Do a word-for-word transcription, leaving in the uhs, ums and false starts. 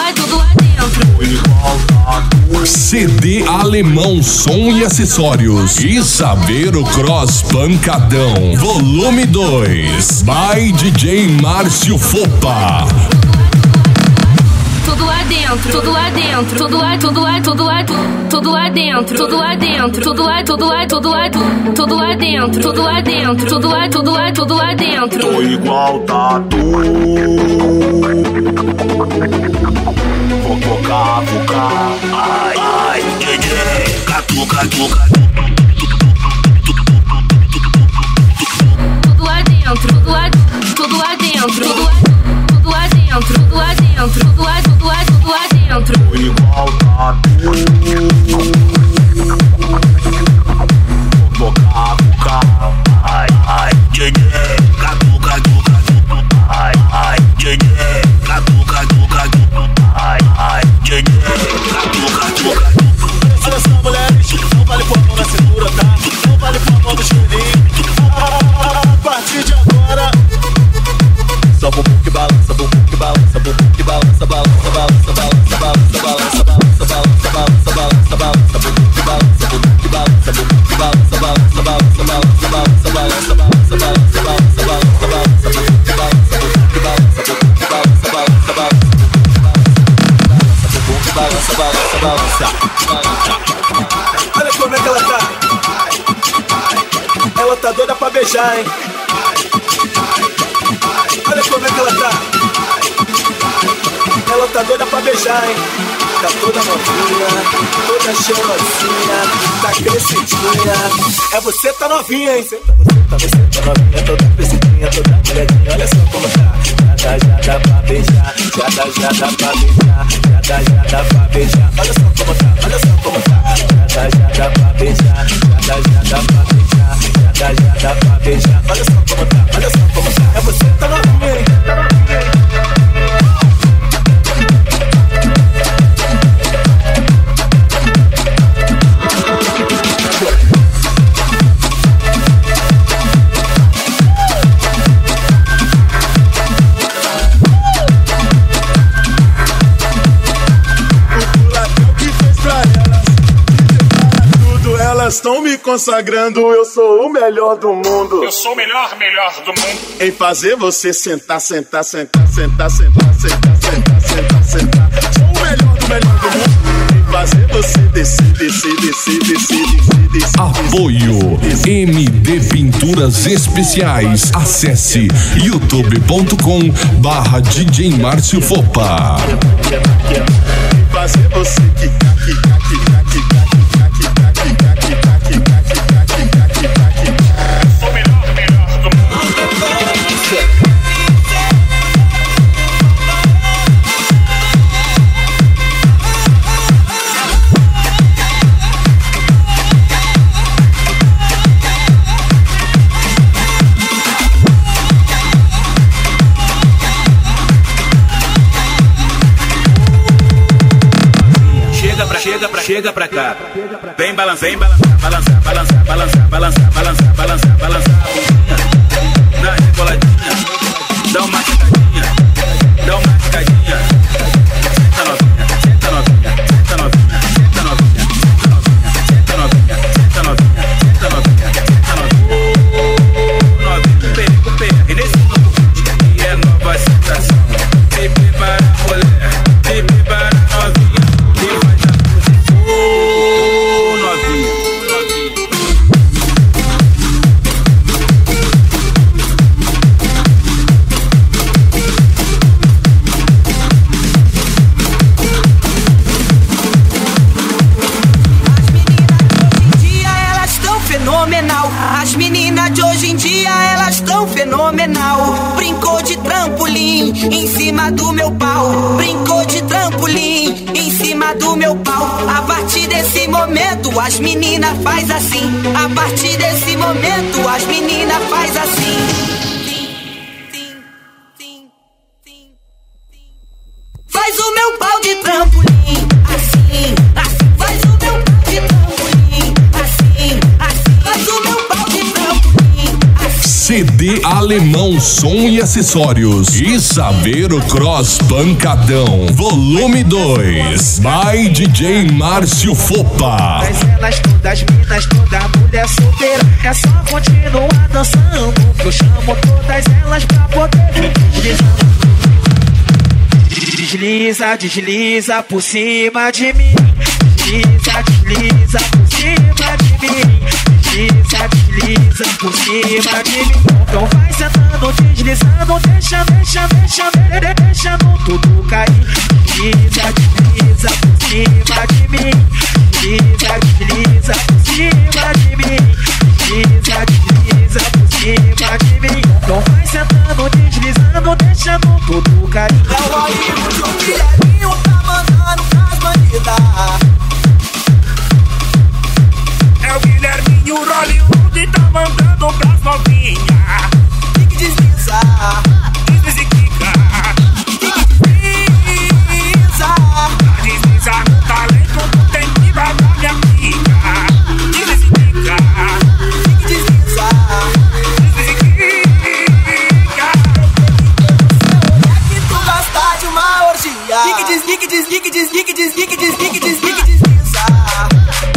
lá, tudo lá dentro. C D Alemão Som e Acessórios e Saber o Cross Pancadão Volume dois by D J Márcio Fopa. Tudo lá dentro, tudo lá dentro, tudo lá, tudo lá, tudo lá, tudo lá dentro, tudo lá dentro, tudo lá, tudo lá, tudo lá, tudo lá dentro, tudo lá dentro, tudo lá, tudo lá, tudo lá dentro. Tô igual tatu. Vou tocar, tocar. Ai, ai, D J, catu, catu, catu. Tudo lá dentro, tudo lá, tudo lá dentro, tudo lá, tudo lá dentro, tudo lá dentro, tudo lá, tudo lá, tudo lá dentro. Tô igual tatu. Vou tocar, tocar. Ai, ai, D J, catu, catu, catu. Ai, ai, D J, catu, catu, catu. Ai, ai, D J, catu, catu, catu. Olha só, mulheres, não vale pôr a mão na cintura, tá? Não vale pôr a mão no joelhinho. A partir de agora, só bumbum que balança, bumbum que balança, bumbum que balança, balança, balança, balança, balança, balança, balança, balança, balança, balança, balança, bumbum que balança, bumbum que balança, bumbum que balança, balança, balança, balança, balança, balança, balança, balança, balança, balança, balança, bumbum que balança, bumbum que balança, bumbum que balança, balança, balança, bumbum que balança, balança, balança, balança. Olha como é que ela tá. Ela tá doida pra beijar, hein? Olha como é que ela tá. Ela tá doida pra beijar, hein? Tá toda novinha, toda cheirosinha, tá crescidinha. É você tá novinha, hein? Você tá, você tá, você tá novinha, toda crescidinha, toda molhadinha. Olha só como tá. Já dá, já dá pra beijar. Já dá, já dá pra beijar. Já dá, já dá pra beijar. Olha só como tá, olha só como tá. Já dá, já dá pra beijar. Já dá, já dá pra beijar. Já dá, já dá pra beijar. Olha só como tá, olha só como tá. É você tá novinha, hein? Tá novinha, hein? Elas estão me consagrando, eu sou o melhor do mundo. Eu sou o melhor, melhor do mundo. Em fazer você sentar, sentar, sentar, sentar, sentar, sentar, sentar, sentar, sentar. Sou o melhor do melhor do mundo. Em fazer você descer, descer, descer, descer, descer, descer. Apoio M D Pinturas Especiais. Acesse youtube ponto com barra D J Márcio Fopa. Em fazer você quicar, quicar, quicar, quicar. Sou o melhor, melhor do mundo. Chega pra, chega pra, chega pra cá. Vem balançar, vem balançar, balançar, balançar, balançar, balançar, balançar, balançar, balançar a bundinha na reboladinha. Dá uma quicadinha, dá uma quicadinha. Senta novinha, senta novinha, senta novinha, senta novinha, senta novinha, senta novinha, senta novinha, senta novinha. Novinha, perigo, perigo, e nesse novo beat que é nova sensação. Se prepara, mulher, se prepara, novinha. As meninas de hoje em dia, elas tão fenomenal. Brincou de trampolim em cima do meu pau. Brincou de trampolim em cima do meu pau. A partir desse momento, as meninas faz assim. A partir desse momento, as meninas faz assim. Faz o meu pau de trampolim assim, assim. Faz o meu pau de trampolim assim, assim. Faz o meu pau de trampolim assim. C D Alemão Alemão Som e Acessórios e Saveiro Cross Pancadão, volume dois, by D J Márcio Fopa. Todas elas, todas minas, toda mulher solteira, é só continuar dançando, que eu chamo todas elas pra poder desliza, desliza por cima de mim, desliza, desliza por cima de mim, desliza, desliza por cima de mim. Então vai sentando, deslizando, deixa, deixa, deixa, deixando tudo cair. Desliza, desliza por cima de mim, desliza, desliza por cima de mim, desliza, desliza por cima de mim. Então vai sentando, deslizando, deixando tudo cair. É o Hollywood, o Guilherminho tá mandando pras bandidas. É o Guilherminho Hollywood tá mandando pras novinhas. Fique desliza, Desliza e quica, desliza, desliza no talento, tu tem que bater minha pica. Desliza e quica, fique desliza. desliza e quica. É que tu gosta de uma orgia. Fique des, fique des, fique des, fique des, fique des, fique des, fique desliza.